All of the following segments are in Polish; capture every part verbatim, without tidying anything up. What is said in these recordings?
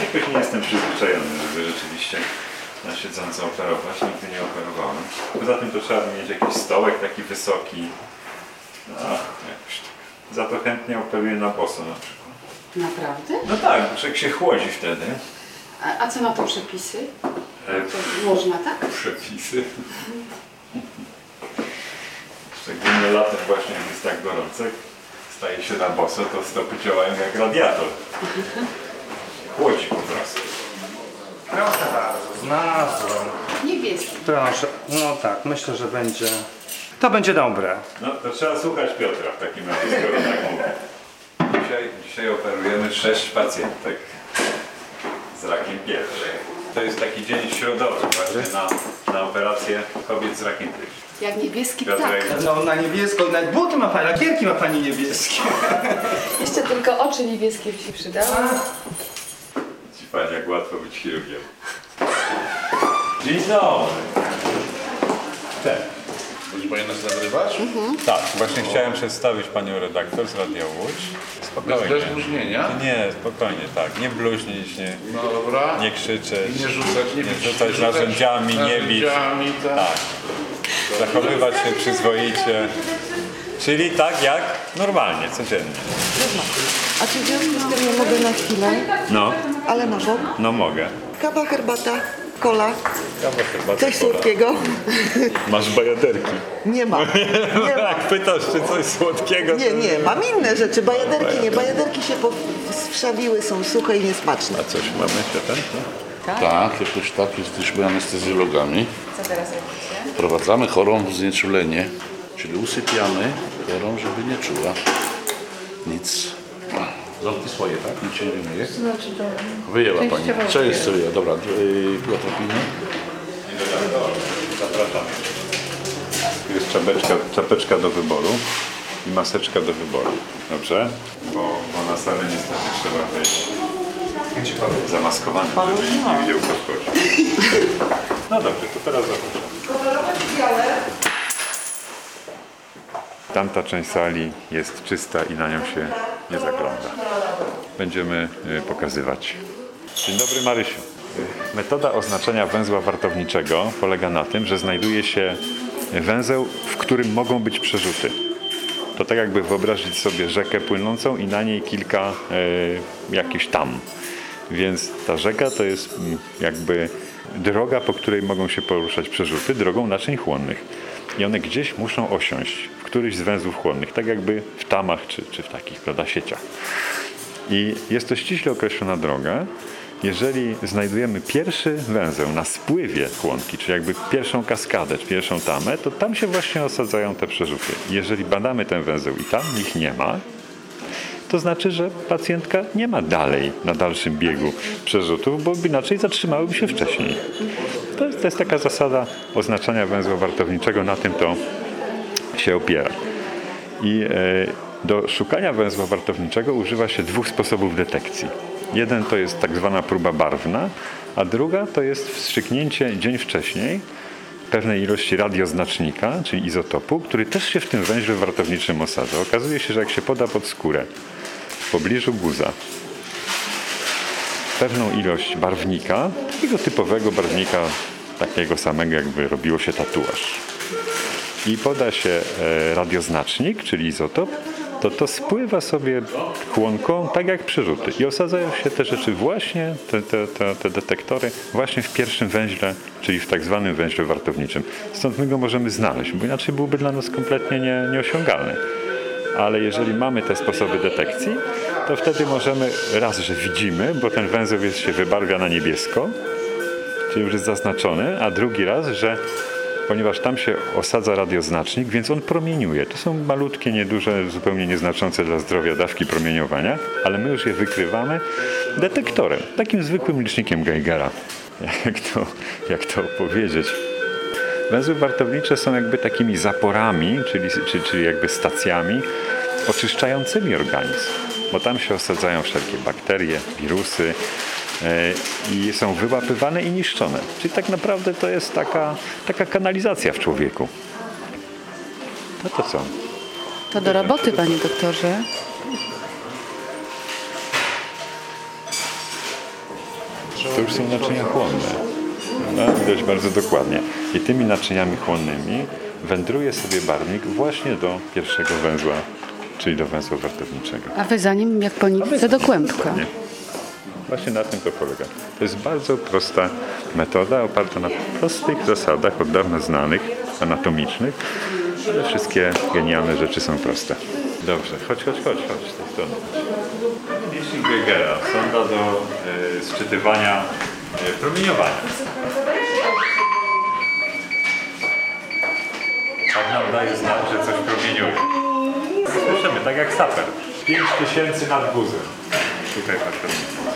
jakoś nie jestem przyzwyczajony, żeby rzeczywiście na siedząco operować. Nigdy nie operowałem. Poza tym to trzeba mieć jakiś stołek taki wysoki. No, jakoś tak. Za to chętnie operuję na boso na przykład. Naprawdę? No tak, bo człowiek się chłodzi wtedy. A, a co na to przepisy? E, To można tak? Przepisy. Szczególnie latem właśnie, jak jest tak gorąco, staje się na boso, to stopy działają jak radiator. Chłodzi po prostu. Proszę bardzo, znalazłem. Niebieski. Proszę, no tak, myślę, że będzie... To będzie dobre. No to trzeba słuchać Piotra w takim razie, skoro tak mówię. Dzisiaj, dzisiaj operujemy sześć pacjentek z rakiem piersi. To jest taki dzień środowy właśnie na, na operację kobiet z rakiem piersi. Jak niebieski Piotrek, ptak. No na niebiesko, nawet buty ma pani, lakierki ma pani niebieskie. Jeszcze tylko oczy niebieskie by się przydały. ci pani, jak łatwo być chirurgiem. Dzień dobry. Cześć. Będzie pani nas nagrywać? Tak, właśnie chciałem przedstawić panią redaktor z Radia Łódź. Bez, Spokojnie. bez bluźnienia? Nie, spokojnie, tak. Nie bluźnić, nie, No dobra. nie krzyczeć, I nie rzucać, nie, nie bić, rzucać rzucać narzędziami, nie bić. narzędziami, tak. Tak. Zachowywać się przyzwoicie. Czyli tak jak normalnie, codziennie. A czy w związku z tym nie mogę na chwilę, No, ale na bok? no mogę. Kawa, herbata, kola, Kawa, herbatę, coś cola. słodkiego? Masz bajaderki. Nie ma. Nie ma. Jak pytasz, czy coś słodkiego, Nie, to... nie, mam inne rzeczy. Bajaderki nie. Bajaderki się powszawiły, są suche i niesmaczne. A coś mamy się ten? Tak, jakoś tak, jesteśmy anestezjologami. Co teraz robicie? Wprowadzamy chorą w znieczulenie, czyli usypiamy chorą, żeby nie czuła nic. Ząbki swoje, tak? Nic się nie myje? Znaczy to... Wyjęła pani. Częściowo Część sobie, dobra. Yy, Atropiny. Zapraszamy. Tu jest czapeczka, czapeczka do wyboru i maseczka do wyboru. Dobrze? Bo, bo na salę niestety trzeba wejść zamaskowany, żeby nikt nie widział, kto wchodzi. No dobrze, to teraz zapraszam. Tamta część sali jest czysta i na nią się nie zagląda. Będziemy y, pokazywać. Dzień dobry, Marysiu. Metoda oznaczenia węzła wartowniczego polega na tym, że znajduje się węzeł, w którym mogą być przerzuty. To tak jakby wyobrazić sobie rzekę płynącą i na niej kilka y, jakichś tam. Więc ta rzeka to jest mm, jakby droga, po której mogą się poruszać przerzuty, drogą naczyń chłonnych. I one gdzieś muszą osiąść w któryś z węzłów chłonnych, tak jakby w tamach czy, czy w takich, prawda, sieciach. I jest to ściśle określona droga. Jeżeli znajdujemy pierwszy węzeł na spływie chłonki, czyli jakby pierwszą kaskadę, czy pierwszą tamę, to tam się właśnie osadzają te przerzuty. Jeżeli badamy ten węzeł i tam ich nie ma, to znaczy, że pacjentka nie ma dalej, na dalszym biegu przerzutów, bo inaczej zatrzymałyby się wcześniej. To jest, to jest taka zasada oznaczania węzła wartowniczego, na tym to się opiera. I e, do szukania węzła wartowniczego używa się dwóch sposobów detekcji. Jeden to jest tak zwana próba barwna, a druga to jest wstrzyknięcie dzień wcześniej pewnej ilości radioznacznika, czyli izotopu, który też się w tym węźle wartowniczym osadza. Okazuje się, że jak się poda pod skórę w pobliżu guza pewną ilość barwnika, takiego typowego barwnika, takiego samego jakby robiło się tatuaż, i poda się e, radioznacznik, czyli izotop, to to spływa sobie chłonką tak jak przerzuty i osadzają się te rzeczy właśnie, te, te, te, te detektory właśnie w pierwszym węźle, czyli w tak zwanym węźle wartowniczym. Stąd my go możemy znaleźć, bo inaczej byłby dla nas kompletnie nie, nieosiągalny. Ale jeżeli mamy te sposoby detekcji, to wtedy możemy raz, że widzimy, bo ten węzeł jest, się wybarwia na niebiesko, czyli już jest zaznaczony, a drugi raz, że ponieważ tam się osadza radioznacznik, więc on promieniuje. To są malutkie, nieduże, zupełnie nieznaczące dla zdrowia dawki promieniowania, ale my już je wykrywamy detektorem, takim zwykłym licznikiem Geigera. Jak to, jak to powiedzieć? Węzły wartownicze są jakby takimi zaporami, czyli, czyli, czyli jakby stacjami oczyszczającymi organizm, bo tam się osadzają wszelkie bakterie, wirusy, i są wyłapywane i niszczone. Czyli tak naprawdę to jest taka, taka kanalizacja w człowieku. No to co? To do roboty, panie doktorze. to już są naczynia chłonne. No, widać bardzo dokładnie. I tymi naczyniami chłonnymi wędruje sobie barwnik właśnie do pierwszego węzła, czyli do węzła wartowniczego. A wy za nim jak po nitce do kłębka. Nie. Właśnie na tym to polega. To jest bardzo prosta metoda, oparta na prostych zasadach, od dawna znanych, anatomicznych, ale wszystkie genialne rzeczy są proste. Dobrze, chodź, chodź, chodź, chodź z tej strony. Licznik Geigera, sonda do y, sczytywania y, promieniowania. Tak nam daje znać, że coś promieniuje. Słyszymy, tak jak saper. pięć tysięcy nad guzem. Tutaj patrzę.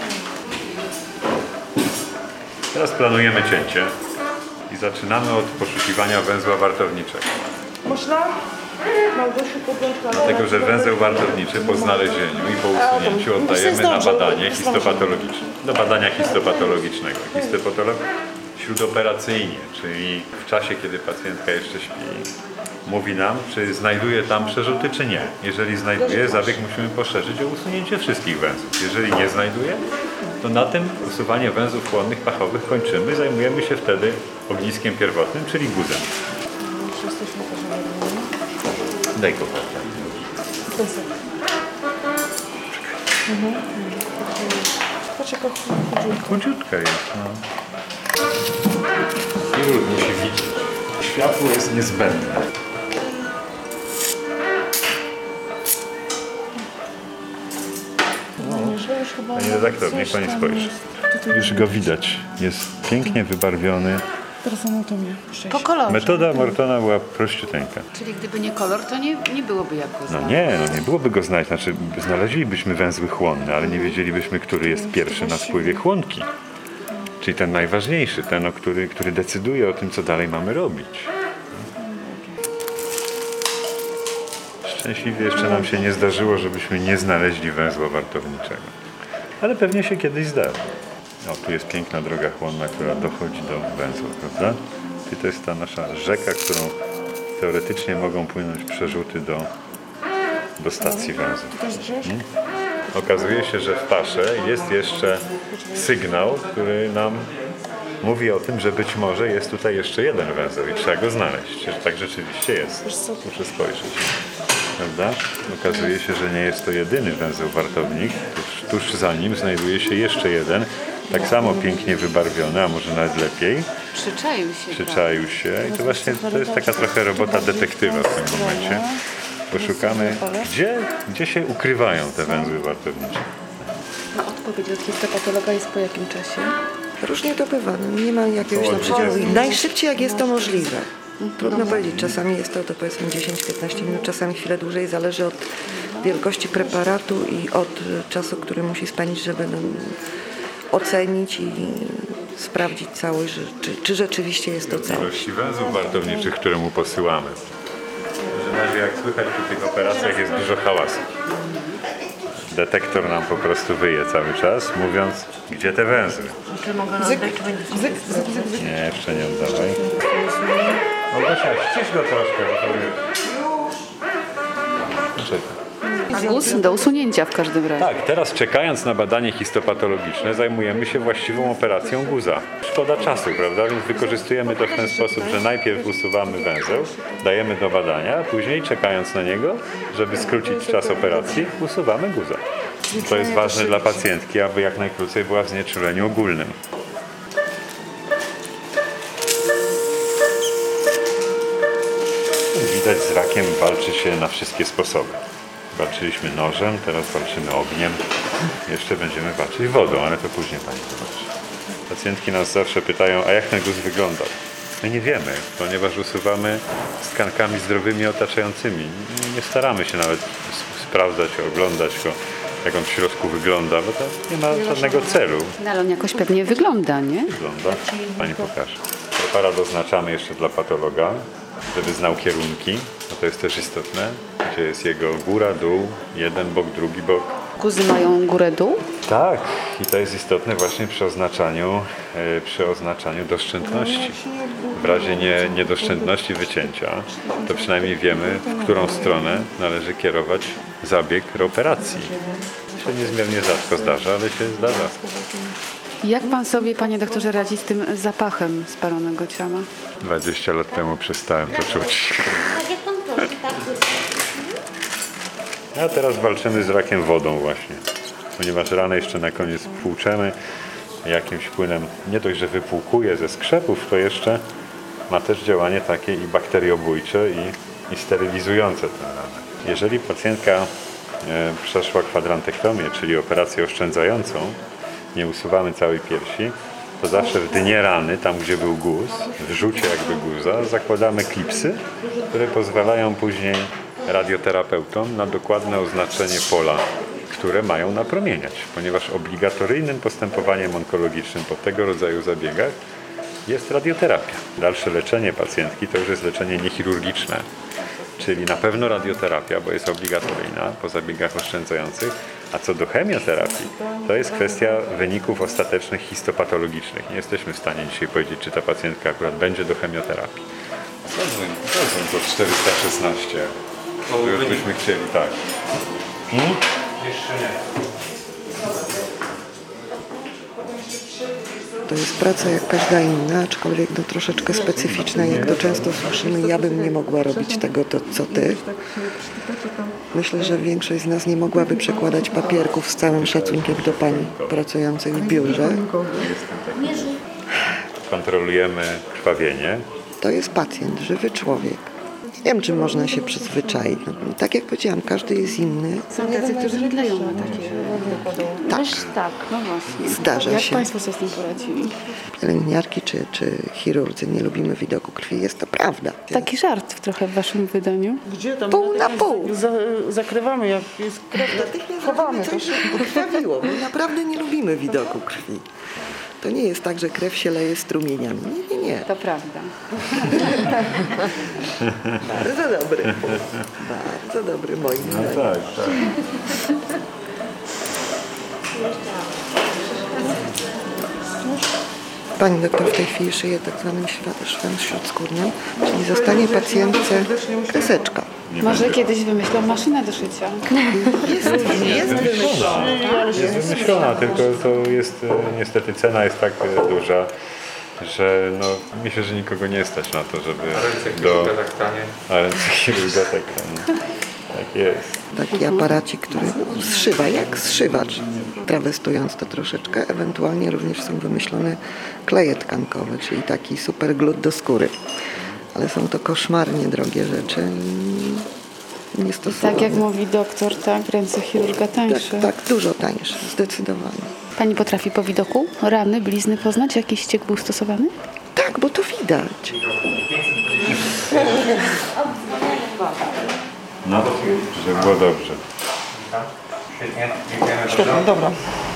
Teraz planujemy cięcie i zaczynamy od poszukiwania węzła wartowniczego. Można? Małgosiu, podłącz Dlatego, że węzeł wartowniczy po znalezieniu i po usunięciu oddajemy na badanie histopatologiczne. Do badania histopatologicznego. Histopatolog śródoperacyjnie, czyli w czasie, kiedy pacjentka jeszcze śpi, mówi nam, czy znajduje tam przerzuty, czy nie. Jeżeli znajduje, zabieg musimy poszerzyć o usunięcie wszystkich węzłów. Jeżeli nie znajduje, to na tym usuwanie węzłów chłonnych pachowych kończymy. Zajmujemy się wtedy ogniskiem pierwotnym, czyli guzem. Daj go. Patrz jaka chudziutka. Chudziutka jest, no. Chirurg musi widzieć. Światło jest niezbędne. Panie redaktor, niech pani spojrzy. Już go widać. Jest pięknie wybarwiony. Teraz anatomię. Po kolorze. Metoda Mortona była prościuteńka. Czyli gdyby nie kolor, to nie, nie byłoby jak go No znaleźć. nie, no nie byłoby go znaleźć. Znaczy, znaleźlibyśmy węzły chłonne, ale nie wiedzielibyśmy, który jest pierwszy na spływie chłonki. Czyli ten najważniejszy, ten, o który, który decyduje o tym, co dalej mamy robić. Szczęśliwie jeszcze nam się nie zdarzyło, żebyśmy nie znaleźli węzła wartowniczego. Ale pewnie się kiedyś zdarzy. O, tu jest piękna droga chłonna, która dochodzi do węzła, prawda? I to jest ta nasza rzeka, którą teoretycznie mogą płynąć przerzuty do, do stacji węzła. Hmm? Okazuje się, że w pasze jest jeszcze sygnał, który nam mówi o tym, że być może jest tutaj jeszcze jeden węzeł i trzeba go znaleźć. Czy tak rzeczywiście jest? Muszę spojrzeć. Prawda? Okazuje się, że nie jest to jedyny węzeł wartownik. Tuż, tuż za nim znajduje się jeszcze jeden, tak samo pięknie wybarwiony, a może nawet lepiej. Przyczaił się. Przyczaił się i to właśnie to jest taka trochę robota detektywa w tym momencie. Poszukamy, gdzie, gdzie się ukrywają te węzły wartownicze. No, odpowiedź od histopatologa jest po jakim czasie? Różnie to bywa. No, nie ma jakiegoś tam przedziału. I najszybciej jak jest to możliwe. Trudno powiedzieć. Czasami jest to, to powiedzmy dziesięć piętnaście minut, czasami chwilę dłużej. Zależy od wielkości preparatu i od czasu, który musi spędzić, żeby no, ocenić i sprawdzić całość, że, czy, czy rzeczywiście jest to całość. Ilości węzłów wartowniczych, które mu posyłamy. W każdym razie, jak słychać przy tych operacjach, jest dużo hałasu. Detektor nam po prostu wyje cały czas, mówiąc, gdzie te węzły. Nie, jeszcze nie oddawaj. Małgosia, ścisz go troszkę, bo to wiesz. Czekaj. A guz do usunięcia w każdym razie. Tak, teraz czekając na badanie histopatologiczne zajmujemy się właściwą operacją guza. Szkoda czasu, prawda? Więc wykorzystujemy to w ten sposób, że najpierw usuwamy węzeł, dajemy do badania, a później czekając na niego, żeby skrócić czas operacji, usuwamy guza. To jest ważne dla pacjentki, aby jak najkrócej była w znieczuleniu ogólnym. Widać, z rakiem walczy się na wszystkie sposoby. Walczyliśmy nożem, teraz walczymy ogniem. Jeszcze będziemy walczyć wodą, ale to później pani zobaczy. Pacjentki nas zawsze pytają, a jak ten guz wyglądał? My nie wiemy, ponieważ usuwamy z tkankami zdrowymi otaczającymi. Nie staramy się nawet sprawdzać, oglądać go, jak on w środku wygląda, bo to nie ma żadnego celu. No, ale on jakoś pewnie wygląda, nie? Wygląda. Pani pokaże. Preparat oznaczamy jeszcze dla patologa, żeby znał kierunki, no to jest też istotne, gdzie jest jego góra, dół, jeden bok, drugi bok. Guzy mają górę-dół? Tak, i to jest istotne właśnie przy oznaczaniu, e, przy oznaczaniu doszczętności. W razie nie, niedoszczętności wycięcia, to przynajmniej wiemy, w którą stronę należy kierować zabieg operacji. To się niezmiernie rzadko zdarza, ale się zdarza. Jak pan sobie, panie doktorze, radzi z tym zapachem spalonego ciała? dwadzieścia lat temu przestałem to czuć. Tak jak pan prosi, tak? A teraz walczymy z rakiem wodą właśnie, ponieważ ranę jeszcze na koniec płuczemy jakimś płynem. Nie dość, że wypłukuje ze skrzepów, to jeszcze ma też działanie takie i bakteriobójcze i, i sterylizujące tę ranę. Jeżeli pacjentka e, przeszła kwadrantektomię, czyli operację oszczędzającą, nie usuwamy całej piersi, to zawsze w dnie rany, tam gdzie był guz, w rzucie jakby guza, zakładamy klipsy, które pozwalają później radioterapeutom na dokładne oznaczenie pola, które mają napromieniać, ponieważ obligatoryjnym postępowaniem onkologicznym po tego rodzaju zabiegach jest radioterapia. Dalsze leczenie pacjentki to już jest leczenie niechirurgiczne, czyli na pewno radioterapia, bo jest obligatoryjna po zabiegach oszczędzających, a co do chemioterapii, to jest kwestia wyników ostatecznych histopatologicznych. Nie jesteśmy w stanie dzisiaj powiedzieć, czy ta pacjentka akurat będzie do chemioterapii. Zadzwoń, zadzwoń po czterysta szesnaście. To już byśmy chcieli, tak. Hmm? Jeszcze nie. To jest praca jak każda inna, aczkolwiek no, troszeczkę specyficzna. Jak to często słyszymy, ja bym nie mogła robić tego, to, co ty. Myślę, że większość z nas nie mogłaby przekładać papierków z całym szacunkiem do pań pracujących w biurze. Kontrolujemy krwawienie. To jest pacjent, żywy człowiek. Nie wiem, czy można się przyzwyczaić. No, tak jak powiedziałam, każdy jest inny. Są tacy, którzy mydleją na takie. Tak, Tak, no właśnie. zdarza Jak się. państwo sobie z tym poradzili? Pielęgniarki czy, czy chirurdzy nie lubimy widoku krwi. Jest to prawda. Taki żart trochę w waszym wydaniu. Gdzie tam? Pół na pół. Za, zakrywamy, jak jest krew, to chowamy to szybko. Krwawiło. My naprawdę nie lubimy widoku krwi. To nie jest tak, że krew się leje strumieniami. Nie, nie, nie. To prawda. Bardzo dobry. Bardzo dobry moim zdaniem. Tak, tak. Pani doktor w tej chwili szyje tak zwanym śwa- szwem śródskórnym, czyli zostanie pacjentce kreseczka. Może kiedyś wymyślą maszynę do szycia. Jest wymyślona. Jest wymyślona, tylko to jest e, niestety cena jest tak e, duża, że no, myślę, że nikogo nie stać na to, żeby do... A ręce chirurga tak tanie. Tak jest. Taki aparacik, który zszywa, jak zszywacz, trawestując to troszeczkę. Ewentualnie również są wymyślone kleje tkankowe, czyli taki super glut do skóry. Ale są to koszmarnie drogie rzeczy. i Niestosowane. Tak jak mówi doktor, tak, ręce chirurga tańsze. Tak, tak, dużo tańsze, zdecydowanie. Pani potrafi po widoku rany, blizny poznać? Jakiś ściek był stosowany? Tak, bo to widać. No, żeby było dobrze. Świetnie, dobra.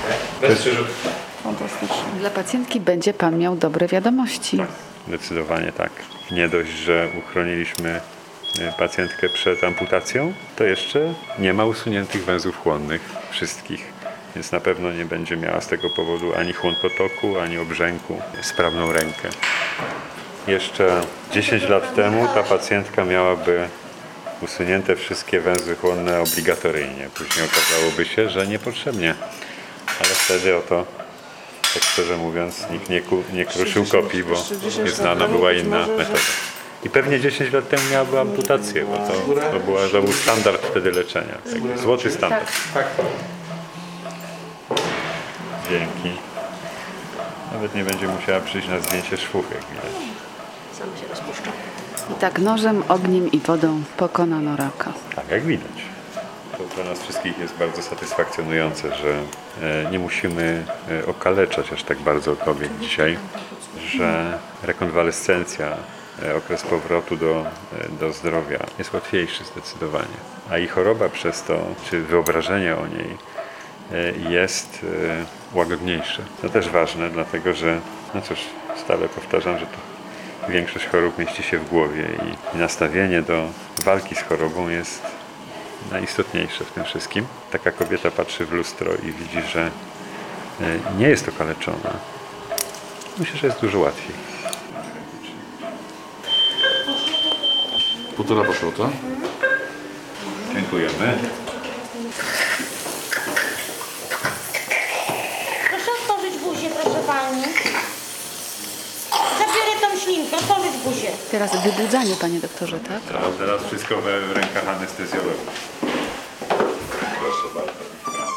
Dla pacjentki będzie pan miał dobre wiadomości. Zdecydowanie tak. Nie dość, że uchroniliśmy e, pacjentkę przed amputacją, to jeszcze nie ma usuniętych węzłów chłonnych wszystkich, więc na pewno nie będzie miała z tego powodu ani chłonkotoku, ani obrzęku, sprawną rękę. Jeszcze dziesięć lat temu ta pacjentka miałaby usunięte wszystkie węzły chłonne obligatoryjnie. Później okazałoby się, że niepotrzebnie. Ale wtedy oto, tak szczerze mówiąc, nikt nie, ku, nie kruszył kopii, bo znana była inna metoda. I pewnie dziesięć lat temu miałaby amputację, bo to, to, była, to był standard wtedy leczenia. Taki złoty standard. Dzięki. Nawet nie będzie musiała przyjść na zdjęcie szwów, jak widać. I tak nożem, ogniem i wodą pokonano raka. Tak, jak widać. To dla nas wszystkich jest bardzo satysfakcjonujące, że e, nie musimy e, okaleczać aż tak bardzo kobiet dzisiaj, że rekonwalescencja, e, okres powrotu do, e, do zdrowia jest łatwiejszy zdecydowanie. A i choroba przez to, czy wyobrażenie o niej e, jest e, łagodniejsze. To też ważne, dlatego że, no cóż, stale powtarzam, że to większość chorób mieści się w głowie i nastawienie do walki z chorobą jest najistotniejsze w tym wszystkim. Taka kobieta patrzy w lustro i widzi, że nie jest okaleczona. Myślę, że jest dużo łatwiej. Półtora poszło, tak? Dziękujemy. Proszę otworzyć buzię, proszę Teraz wybudzanie, panie doktorze, tak? Teraz, teraz wszystko we w rękach anestezjologów. Proszę bardzo.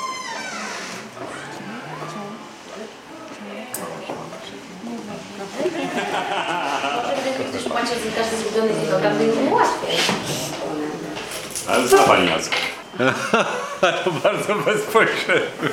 Gdybyś płacił za każdy zgubiony kilogram, by było łatwiej. Ale zna pani Jacku. To bardzo bezpośrednio.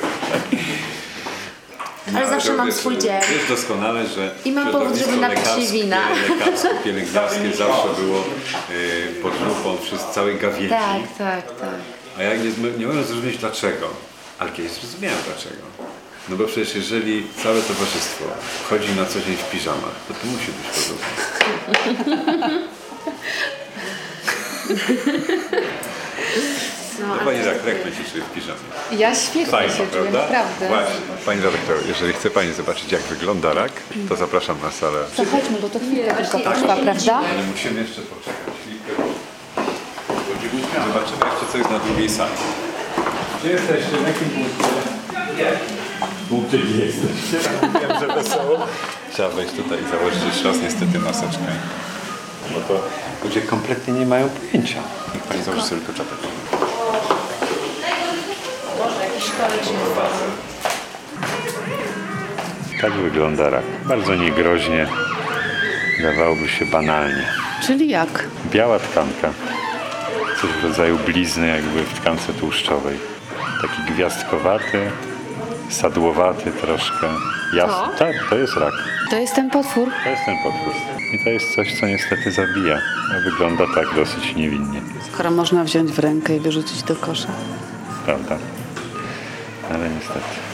Ale zawsze mam swój dzień. Wiesz doskonale, że I mam powód, żeby środowisko napić się wina. lekarskie, pielęgniarskie zawsze było y, pod lupą przez całej gawiedzi. Tak, tak, tak. A ja nie, zmy- nie umiem zrozumieć dlaczego, ale kiedyś zrozumiałem dlaczego. No bo przecież jeżeli całe towarzystwo chodzi na co dzień w piżamach, to to musi być podobne. No, no pani redaktor, jak pani się czuje w piżamie? Ja świetnie Fajnie, się czuję, prawda? naprawdę. Właśnie. Pani redaktor, jeżeli chce pani zobaczyć jak wygląda rak, to zapraszam na salę. To chodźmy, bo to chwilę tylko potrwa, prawda? Ale musimy jeszcze poczekać chwilkę. Zobaczymy jeszcze co jest na drugiej sali. Gdzie jesteście? W jakim punkcie? Punkcie gdzie jesteście? Wiem, że wesoło. Trzeba wejść tutaj i założyć jeszcze raz niestety maseczkę. Bo to ludzie kompletnie nie mają pojęcia. Niech pani założy sobie tylko czapeczkę. Tak wygląda rak. Bardzo niegroźnie. Dawałoby się banalnie. Czyli jak? Biała tkanka. Coś w rodzaju blizny jakby w tkance tłuszczowej. Taki gwiazdkowaty, sadłowaty troszkę. Jasny. Tak, to jest rak. To jest ten potwór? To jest ten potwór. I to jest coś, co niestety zabija. A wygląda tak dosyć niewinnie. Skoro można wziąć w rękę i wyrzucić do kosza. Prawda? Ale niestety.